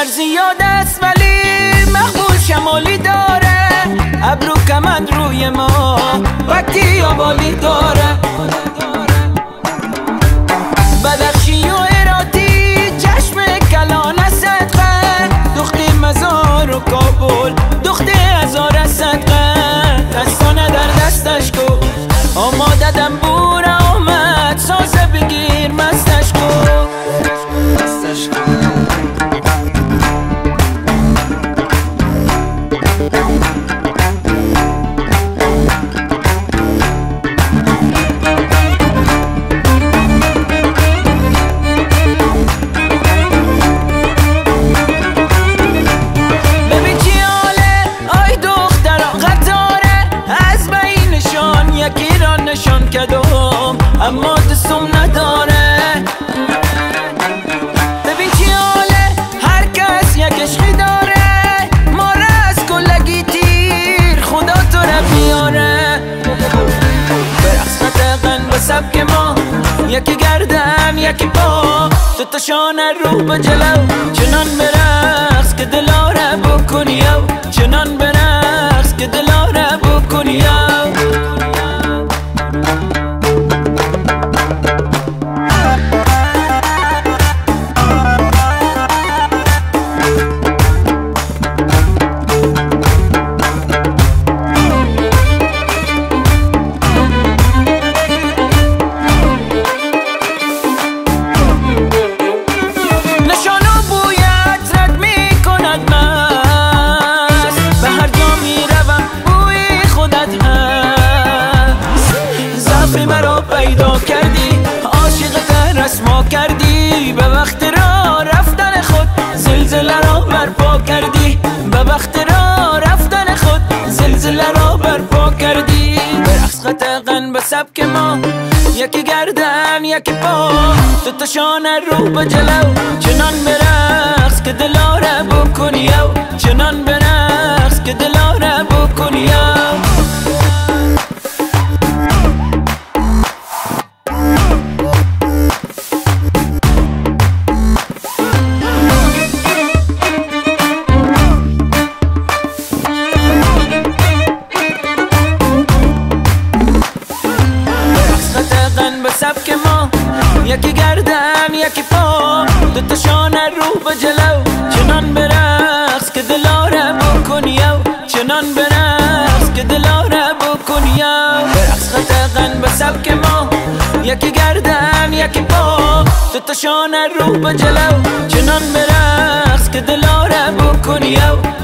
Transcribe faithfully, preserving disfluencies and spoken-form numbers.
هنر زیاد است ولی مقبول شمالی داره، ابرو کمند روی ما وقتی آبالی داره، بدخشی و ایراتی چشم کلان صدقه، دختی مزار و کابل دختی هزار صدقه، دستانه در دستش کو آماده دنبور آمد، سازه بگیر مستش کو مستش کو. یکی را نشان کدوم اما دستم نداره، ببین چی حاله هر کس یک عشقی داره، ما را از کلگی تیر خدا تو را بیاره، برقص قطقن به سبک ما یکی گردن یکی پا، دوتا شانه رو به جلو چنان برقص که دلاره بکنی او، چنان برقص که دلاره بکنی او. مرا پیدا کردی عاشق رسما کردی، به وقت را رفتن خود زلزله را برپا کردی، به وقت را رفتن خود زلزله را برپا کردی، برقص قطقن به سبک ما یکی گردن یکی پا، دوتا شانه رو به جلو چنان برقص که دلاره بکنی او، چنان برقص که دلاره بکنی او. سبک ما یکی گردن یکی پا، دوتا شانه رو به جلو چنان برقص که دلاره بکنی او، چنان برقص که دلاره بکنی او. برقص قطقن به سبک ما یکی گردن یکی پا، دوتا شانه رو به جلو چنان برقص که دلاره بکنی او.